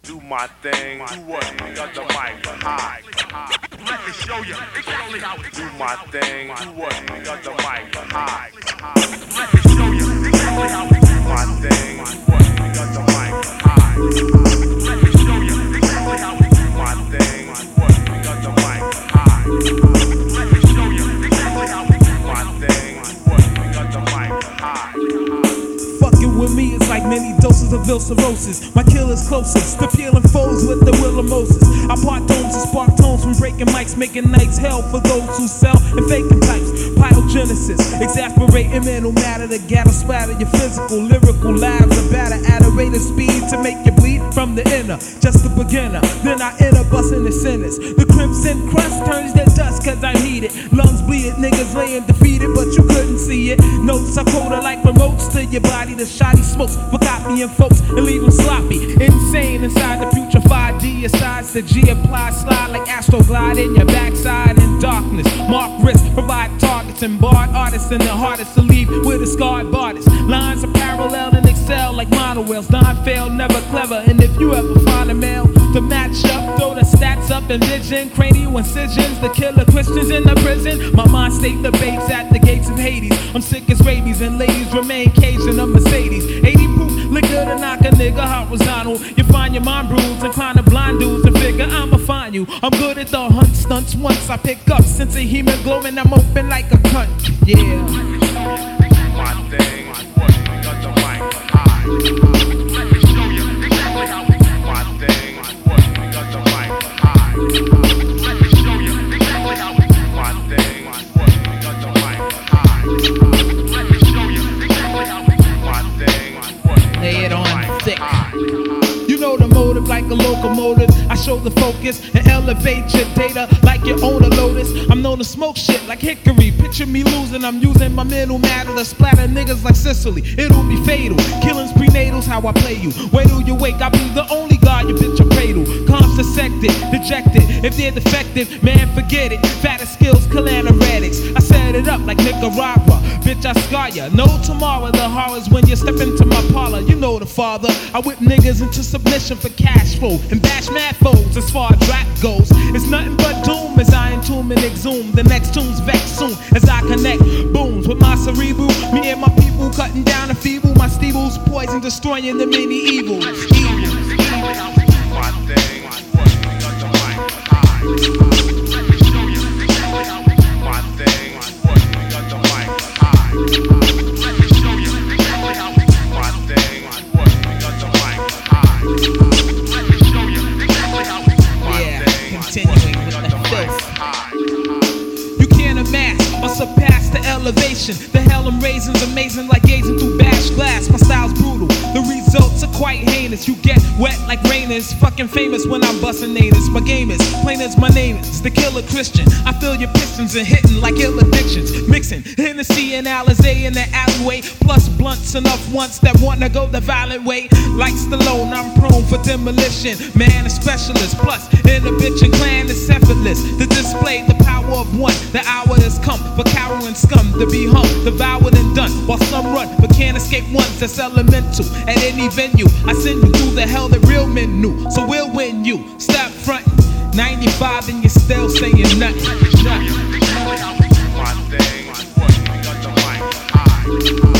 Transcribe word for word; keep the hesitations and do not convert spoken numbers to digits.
do my thing. Do what? Got the mic high. Let me show you exactly how it do my thing. Do what? Got the mic high. Let me show you exactly how it do my thing. Do what? Got the mic high. Let me show you exactly how it do my thing. Do what? Got the mic high. Let me show you exactly how it do my thing. Do what? Got the mic high. Fucking with me is like many doses of ill cirrhosis. My killer's closest to peeling foes with the will of Moses. I part tones and spark tones from breaking mics, making nights hell for those who sell and faking types. Pyogenesis, exasperating mental matter to gather splatter your physical, lyrical lives are batter at a rate of speed to make you bleed from the inner. Just a beginner, then I enter busting the sinners. The crimson crust turns to dust cause I heat it. Lungs bleed, niggas laying defeated, but you couldn't see it. Notes are colder like remotes to your body. The shoddy smokes for copying folks and leave them sloppy. Insane inside the putrefied D asides the G apply slide like astroglide in your backside in darkness. Mark wrist, provide targets and barred artists and the hardest to leave with a scarred bodice. Lines are parallel and excel like monowells. Don fail, never clever. And if you ever find a male to match up, throw the stats up and vision. Cranial incisions, the killer Christians in the prison. My mind state debates at the gates of Hades. I'm sick as rabies and ladies remain caged in a Mercedes. eighty proof liquor to knock a nigga horizontal. You find your mind bruised, inclined to blind dudes and figure I'ma find you. I'm good at the hunt stunts. Once I pick up sense of hemoglobin, I'm open like a cunt. Yeah. My thing, what? Got the mic high. Let me show you exactly how it do my thing, what? Got the mic high. Let me show you exactly how it do my thing, what? Got the mic high. Let me show you exactly how it do my thing, what? Lay it on thick. You know the motive like a locomotive. I show the focus and elevate your data like you own a Lotus. I'm known to smoke shit like hickory. Picture me losing, I'm using my mental matter to splatter niggas like Sicily. It'll be fatal. Killings prenatals, how I play you. Wait till you wake, I'll be the only god you bitch your cradle. Comms dissected, dejected. If they're defective, man, forget it. Fatter skills, calanaretics. I set it up like Nicaragua. Bitch, I scar ya. No tomorrow, the horrors when you step into my parlor. You know the father. I whip niggas into submission for cash flow and bash mad foes as far as rap goes. It's nothing but doom as I entomb and exhume. The next tune's vex soon as I connect booms with my cerebral. Me and my people cutting down the feeble. My steebles poison destroying the many evils. Evil. My thing, what? Got the mic high. Let me show you exactly how it do my thing, what? Got the mic high. Let me show you exactly how it do my thing, what? Got the mic high. Let me show you exactly how it do my Yeah, thing, continuing with got the the mic filth. high. You can't amass or surpass the elevation. The hell I'm raising's amazing like gazing through bashed glass. My style's brutal, the results are quite heinous. You get wet like rain is fucking famous when I'm busting natives. My game is plain as my name is the killer Christian. I feel your pistons and hitting like ill addictions. Mixing Hennessy and Alizé in the alleyway. Plus blunts enough once that wanna go the violent way. Like Stallone, I'm prone for demolition. Man, a specialist. Plus in the bitch and clan is effortless to display the power of one. The hour has come for cowering scum to be hung, devoured and done. While some run but can't escape ones that's elemental. At any venue, I send you through the hell that real men knew. So we'll win you. Stop frontin'. ninety-five and you're still saying nothing. Nothing. My thing, what? Got the mic high.